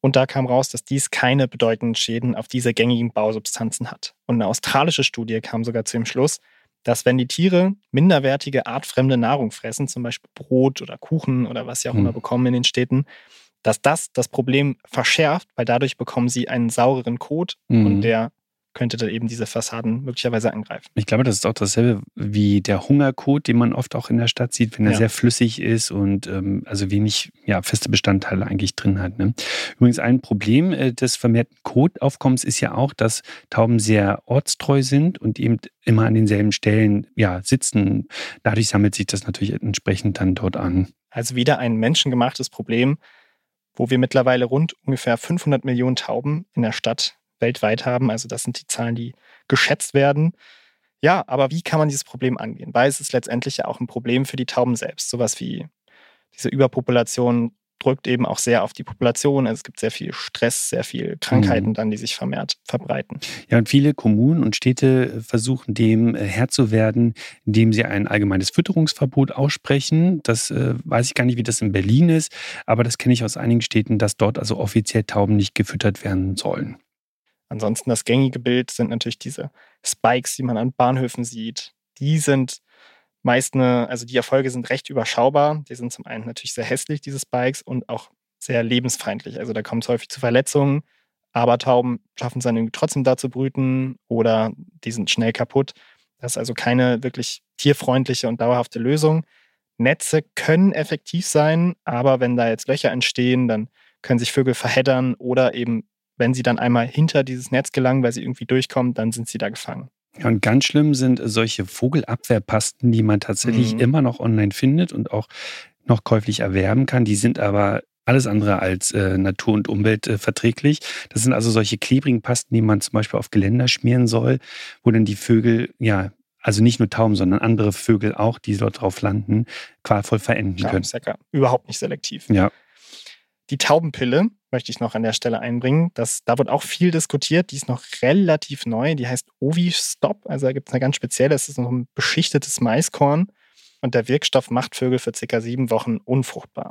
Und da kam raus, dass dies keine bedeutenden Schäden auf diese gängigen Bausubstanzen hat. Und eine australische Studie kam sogar zu dem Schluss, dass wenn die Tiere minderwertige, artfremde Nahrung fressen, zum Beispiel Brot oder Kuchen oder was sie auch Hm. immer bekommen in den Städten, dass das das Problem verschärft, weil dadurch bekommen sie einen saureren Kot Mhm. und der könnte dann eben diese Fassaden möglicherweise angreifen. Ich glaube, das ist auch dasselbe wie der Hungerkot, den man oft auch in der Stadt sieht, wenn er Ja. sehr flüssig ist und ähm, also wenig ja, feste Bestandteile eigentlich drin hat. Ne? Übrigens ein Problem äh, des vermehrten Kotaufkommens ist ja auch, dass Tauben sehr ortstreu sind und eben immer an denselben Stellen ja, sitzen. Dadurch sammelt sich das natürlich entsprechend dann dort an. Also wieder ein menschengemachtes Problem, wo wir mittlerweile rund ungefähr fünfhundert Millionen Tauben in der Stadt weltweit haben. Also das sind die Zahlen, die geschätzt werden. Ja, aber wie kann man dieses Problem angehen? Weil es ist letztendlich ja auch ein Problem für die Tauben selbst. Sowas wie diese Überpopulation drückt eben auch sehr auf die Population. Also es gibt sehr viel Stress, sehr viel Krankheiten Mhm. dann, die sich vermehrt verbreiten. Ja, und viele Kommunen und Städte versuchen dem äh, Herr zu werden, indem sie ein allgemeines Fütterungsverbot aussprechen. Das äh, weiß ich gar nicht, wie das in Berlin ist, aber das kenne ich aus einigen Städten, dass dort also offiziell Tauben nicht gefüttert werden sollen. Ansonsten das gängige Bild sind natürlich diese Spikes, die man an Bahnhöfen sieht. Die sind meist eine, also die Erfolge sind recht überschaubar. Die sind zum einen natürlich sehr hässlich, diese Spikes, und auch sehr lebensfeindlich. Also da kommt es häufig zu Verletzungen, aber Tauben schaffen es dann irgendwie trotzdem da zu brüten oder die sind schnell kaputt. Das ist also keine wirklich tierfreundliche und dauerhafte Lösung. Netze können effektiv sein, aber wenn da jetzt Löcher entstehen, dann können sich Vögel verheddern oder eben, wenn sie dann einmal hinter dieses Netz gelangen, weil sie irgendwie durchkommen, dann sind sie da gefangen. Ja, und ganz schlimm sind solche Vogelabwehrpasten, die man tatsächlich Mhm. immer noch online findet und auch noch käuflich erwerben kann. Die sind aber alles andere als äh, natur- und umweltverträglich. Das sind also solche klebrigen Pasten, die man zum Beispiel auf Geländer schmieren soll, wo dann die Vögel, ja, also nicht nur Tauben, sondern andere Vögel auch, die dort drauf landen, qualvoll verenden Klar, können. ist ja gar- überhaupt nicht selektiv. Ja. Die Taubenpille möchte ich noch an der Stelle einbringen. Das, da wird auch viel diskutiert. Die ist noch relativ neu. Die heißt Ovi-Stop. Also da gibt es eine ganz spezielle. Das ist noch ein beschichtetes Maiskorn. Und der Wirkstoff macht Vögel für circa sieben Wochen unfruchtbar.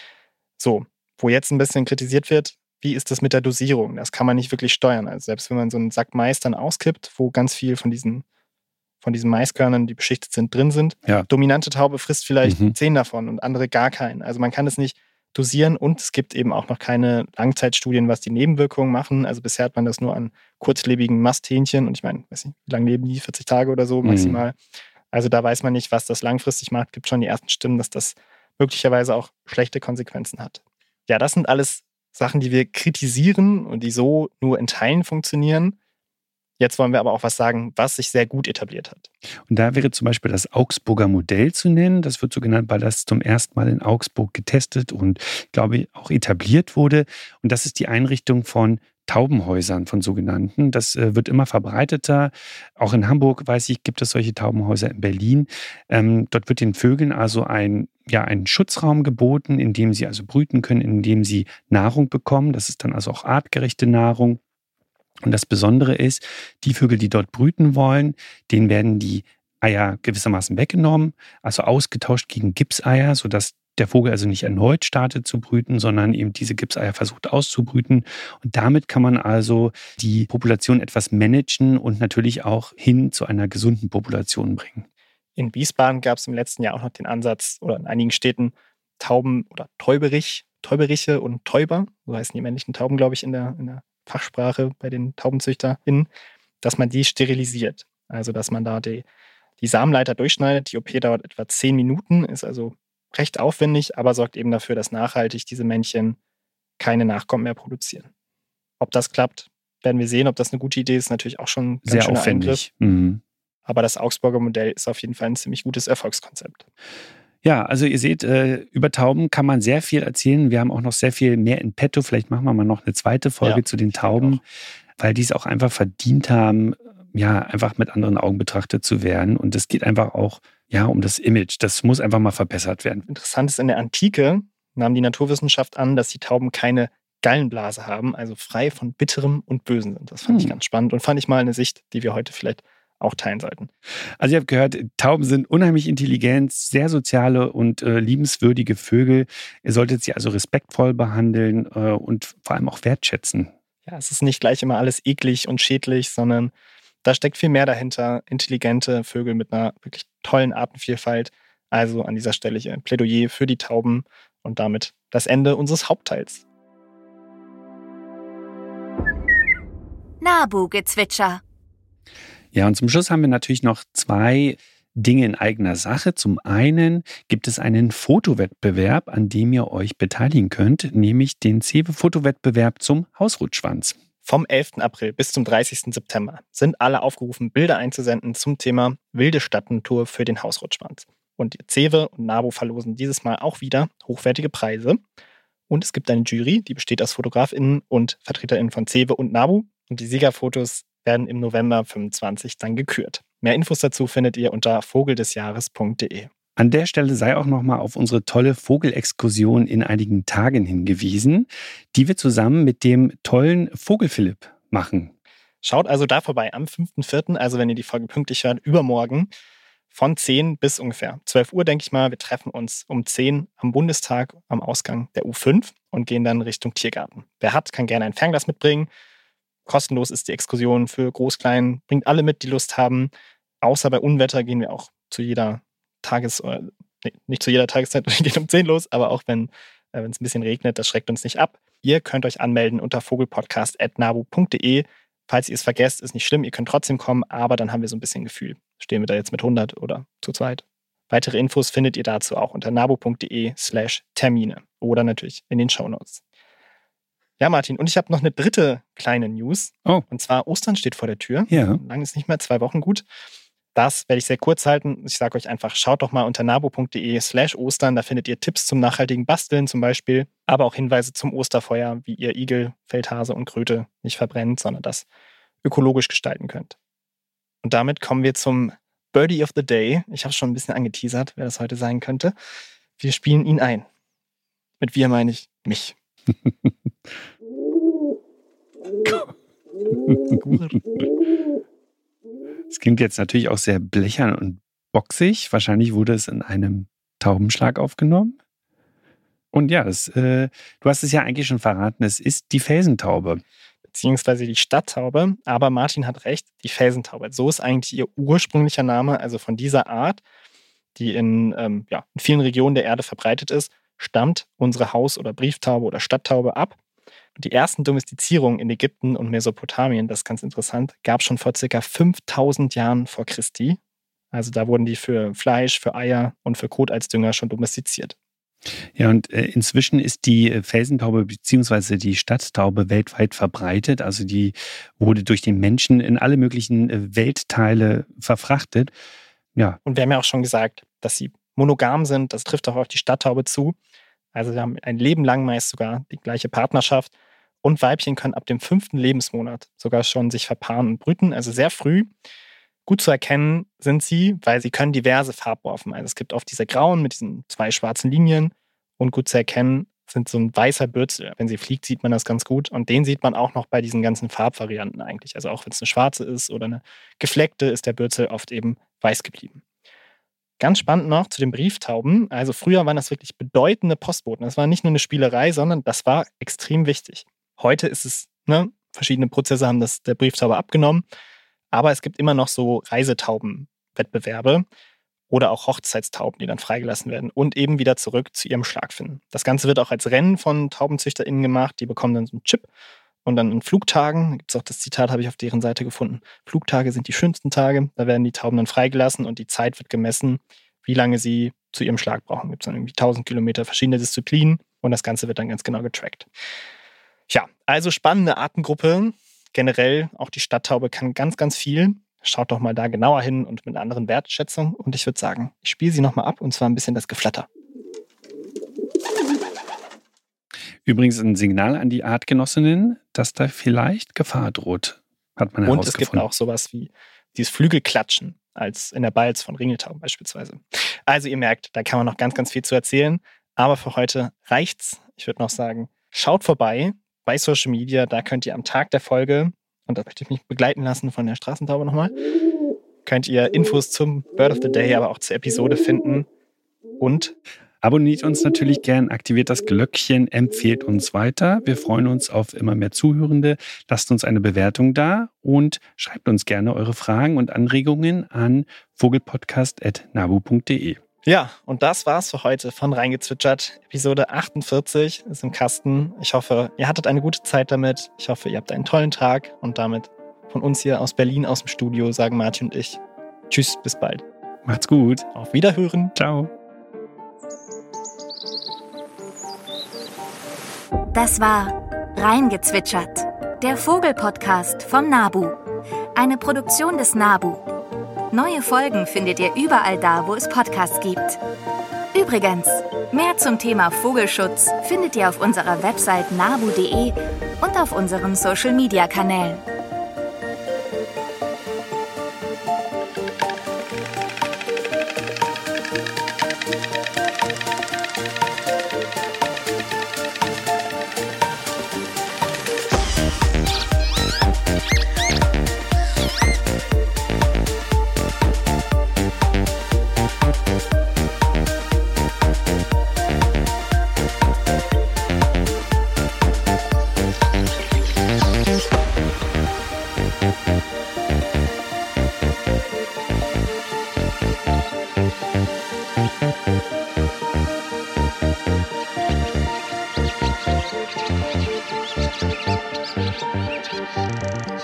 So, wo jetzt ein bisschen kritisiert wird, wie ist das mit der Dosierung? Das kann man nicht wirklich steuern. Also selbst wenn man so einen Sack Mais dann auskippt, wo ganz viel von diesen, von diesen Maiskörnern, die beschichtet sind, drin sind, Ja. dominante Taube frisst vielleicht Mhm. zehn davon und andere gar keinen. Also man kann es nicht dosieren und es gibt eben auch noch keine Langzeitstudien, was die Nebenwirkungen machen. Also bisher hat man das nur an kurzlebigen Masthähnchen und ich meine, weiß nicht, wie lange leben die? vierzig Tage oder so maximal. Also da weiß man nicht, was das langfristig macht. Gibt schon die ersten Stimmen, dass das möglicherweise auch schlechte Konsequenzen hat. Ja, das sind alles Sachen, die wir kritisieren und die so nur in Teilen funktionieren. Jetzt wollen wir aber auch was sagen, was sich sehr gut etabliert hat. Und da wäre zum Beispiel das Augsburger Modell zu nennen. Das wird so genannt, weil das zum ersten Mal in Augsburg getestet und, glaube ich, auch etabliert wurde. Und das ist die Einrichtung von Taubenhäusern, von sogenannten. Das äh, wird immer verbreiteter. Auch in Hamburg, weiß ich, gibt es solche Taubenhäuser, in Berlin. Ähm, dort wird den Vögeln also ein, ja, ein Schutzraum geboten, in dem sie also brüten können, in dem sie Nahrung bekommen. Das ist dann also auch artgerechte Nahrung. Und das Besondere ist, die Vögel, die dort brüten wollen, denen werden die Eier gewissermaßen weggenommen, also ausgetauscht gegen Gipseier, sodass der Vogel also nicht erneut startet zu brüten, sondern eben diese Gipseier versucht auszubrüten. Und damit kann man also die Population etwas managen und natürlich auch hin zu einer gesunden Population bringen. In Wiesbaden gab es im letzten Jahr auch noch den Ansatz, oder in einigen Städten, Tauben oder Täuberich, Täuberiche und Täuber, so heißen die männlichen Tauben, glaube ich, in der, in der Fachsprache bei den TaubenzüchterInnen, dass man die sterilisiert. Also, dass man da die, die Samenleiter durchschneidet. Die O P dauert etwa zehn Minuten, ist also recht aufwendig, aber sorgt eben dafür, dass nachhaltig diese Männchen keine Nachkommen mehr produzieren. Ob das klappt, werden wir sehen. Ob das eine gute Idee ist, natürlich auch schon ein ganz Sehr schöner Eingriff. aufwendig. Mhm. Aber das Augsburger Modell ist auf jeden Fall ein ziemlich gutes Erfolgskonzept. Ja, also ihr seht, äh, über Tauben kann man sehr viel erzählen. Wir haben auch noch sehr viel mehr in petto. Vielleicht machen wir mal noch eine zweite Folge Ja, zu den ich denke Tauben, auch. weil die es auch einfach verdient haben, ja, einfach mit anderen Augen betrachtet zu werden. Und es geht einfach auch, ja, um das Image. Das muss einfach mal verbessert werden. Interessant ist, in der Antike nahm die Naturwissenschaft an, dass die Tauben keine Gallenblase haben, also frei von Bitterem und Bösen sind. Das fand ich Hm. ganz spannend und fand ich mal eine Sicht, die wir heute vielleicht auch teilen sollten. Also ihr habt gehört, Tauben sind unheimlich intelligent, sehr soziale und äh, liebenswürdige Vögel. Ihr solltet sie also respektvoll behandeln äh, und vor allem auch wertschätzen. Ja, es ist nicht gleich immer alles eklig und schädlich, sondern da steckt viel mehr dahinter. Intelligente Vögel mit einer wirklich tollen Artenvielfalt. Also an dieser Stelle hier ein Plädoyer für die Tauben und damit das Ende unseres Hauptteils. Nabu-Gezwitscher. Ja, und zum Schluss haben wir natürlich noch zwei Dinge in eigener Sache. Zum einen gibt es einen Fotowettbewerb, an dem ihr euch beteiligen könnt, nämlich den Cewe-Fotowettbewerb zum Hausrotschwanz. Vom elften April bis zum dreißigsten September sind alle aufgerufen, Bilder einzusenden zum Thema wilde Stadtnatur für den Hausrotschwanz. Und die Cewe und Nabu verlosen dieses Mal auch wieder hochwertige Preise. Und es gibt eine Jury, die besteht aus FotografInnen und VertreterInnen von Cewe und Nabu. Und die Siegerfotos werden im November fünfundzwanzig dann gekürt. Mehr Infos dazu findet ihr unter vogeldesjahres punkt de. An der Stelle sei auch nochmal auf unsere tolle Vogelexkursion in einigen Tagen hingewiesen, die wir zusammen mit dem tollen Vogelphilipp machen. Schaut also da vorbei am fünften vierten, also wenn ihr die Folge pünktlich hört, übermorgen von zehn bis ungefähr zwölf Uhr, denke ich mal. Wir treffen uns um zehn am Bundestag am Ausgang der U fünf und gehen dann Richtung Tiergarten. Wer hat, kann gerne ein Fernglas mitbringen. Kostenlos ist die Exkursion für Groß, Klein. Bringt alle mit, die Lust haben. Außer bei Unwetter gehen wir auch zu jeder Tages- oder nee, nicht zu jeder Tageszeit, wir gehen um zehn los, aber auch wenn äh, wenn es ein bisschen regnet, das schreckt uns nicht ab. Ihr könnt euch anmelden unter vogelpodcast at nabu punkt de. Falls ihr es vergesst, ist nicht schlimm, ihr könnt trotzdem kommen, aber dann haben wir so ein bisschen Gefühl. Stehen wir da jetzt mit hundert oder zu zweit? Weitere Infos findet ihr dazu auch unter nabu punkt de slash Termine oder natürlich in den Shownotes. Ja, Martin, und ich habe noch eine dritte kleine News. Oh. Und zwar Ostern steht vor der Tür. Ja. Lang ist nicht mehr, zwei Wochen gut. Das werde ich sehr kurz halten. Ich sage euch einfach, schaut doch mal unter nabu punkt de slash Ostern. Da findet ihr Tipps zum nachhaltigen Basteln zum Beispiel, aber auch Hinweise zum Osterfeuer, wie ihr Igel, Feldhase und Kröte nicht verbrennt, sondern das ökologisch gestalten könnt. Und damit kommen wir zum Birdie of the Day. Ich habe es schon ein bisschen angeteasert, wer das heute sein könnte. Wir spielen ihn ein. Mit wir meine ich mich. Es klingt jetzt natürlich auch sehr blechern und boxig. Wahrscheinlich wurde es in einem Taubenschlag aufgenommen. Und ja, das, äh, du hast es ja eigentlich schon verraten, es ist die Felsentaube. Beziehungsweise die Stadttaube. Aber Martin hat recht, die Felsentaube. So ist eigentlich ihr ursprünglicher Name. Also von dieser Art, die in, ähm, ja, in vielen Regionen der Erde verbreitet ist, stammt unsere Haus- oder Brieftaube oder Stadttaube ab. Und die ersten Domestizierungen in Ägypten und Mesopotamien, das ist ganz interessant, gab es schon vor ca. fünftausend Jahren vor Christi. Also da wurden die für Fleisch, für Eier und für Kot als Dünger schon domestiziert. Ja, und äh, inzwischen ist die Felsentaube bzw. die Stadttaube weltweit verbreitet. Also die wurde durch den Menschen in alle möglichen äh, Weltteile verfrachtet. Ja. Und wir haben ja auch schon gesagt, dass sie monogam sind. Das trifft auch auf die Stadttaube zu. Also sie haben ein Leben lang meist sogar die gleiche Partnerschaft. Und Weibchen können ab dem fünften Lebensmonat sogar schon sich verpaaren und brüten. Also sehr früh. Gut zu erkennen sind sie, weil sie können diverse Farbmorphen. Also es gibt oft diese grauen mit diesen zwei schwarzen Linien. Und gut zu erkennen sind so ein weißer Bürzel. Wenn sie fliegt, sieht man das ganz gut. Und den sieht man auch noch bei diesen ganzen Farbvarianten eigentlich. Also auch wenn es eine schwarze ist oder eine gefleckte, ist der Bürzel oft eben weiß geblieben. Ganz spannend noch zu den Brieftauben. Also früher waren das wirklich bedeutende Postboten. Das war nicht nur eine Spielerei, sondern das war extrem wichtig. Heute ist es, ne, verschiedene Prozesse haben das der Brieftaube abgenommen. Aber es gibt immer noch so Reisetaubenwettbewerbe oder auch Hochzeitstauben, die dann freigelassen werden und eben wieder zurück zu ihrem Schlag finden. Das Ganze wird auch als Rennen von TaubenzüchterInnen gemacht. Die bekommen dann so einen Chip und dann in Flugtagen, da gibt es auch das Zitat, habe ich auf deren Seite gefunden, Flugtage sind die schönsten Tage. Da werden die Tauben dann freigelassen und die Zeit wird gemessen, wie lange sie zu ihrem Schlag brauchen. Da gibt es dann irgendwie tausend Kilometer verschiedene Disziplinen und das Ganze wird dann ganz genau getrackt. Ja, also spannende Artengruppe. Generell auch die Stadttaube kann ganz, ganz viel. Schaut doch mal da genauer hin und mit einer anderen Wertschätzung. Und ich würde sagen, ich spiele sie nochmal ab und zwar ein bisschen das Geflatter. Übrigens ein Signal an die Artgenossinnen, dass da vielleicht Gefahr droht, hat man herausgefunden. Und es gibt auch sowas wie dieses Flügelklatschen als in der Balz von Ringeltauben beispielsweise. Also ihr merkt, da kann man noch ganz, ganz viel zu erzählen. Aber für heute reicht's. Ich würde noch sagen, schaut vorbei bei Social Media. Da könnt ihr am Tag der Folge, und da möchte ich mich begleiten lassen von der Straßentaube nochmal, könnt ihr Infos zum Bird of the Day, aber auch zur Episode finden. Und abonniert uns natürlich gern, aktiviert das Glöckchen, empfehlt uns weiter. Wir freuen uns auf immer mehr Zuhörende. Lasst uns eine Bewertung da und schreibt uns gerne eure Fragen und Anregungen an vogelpodcast at nabu punkt de. Ja, und das war's für heute von Reingezwitschert. Episode achtundvierzig ist im Kasten. Ich hoffe, ihr hattet eine gute Zeit damit. Ich hoffe, ihr habt einen tollen Tag. Und damit von uns hier aus Berlin, aus dem Studio, sagen Martin und ich tschüss, bis bald. Macht's gut. Auf Wiederhören. Ciao. Das war Reingezwitschert, der Vogelpodcast vom NABU. Eine Produktion des NABU. Neue Folgen findet ihr überall da, wo es Podcasts gibt. Übrigens, mehr zum Thema Vogelschutz findet ihr auf unserer Website nabu punkt de und auf unseren Social-Media-Kanälen. Thank you.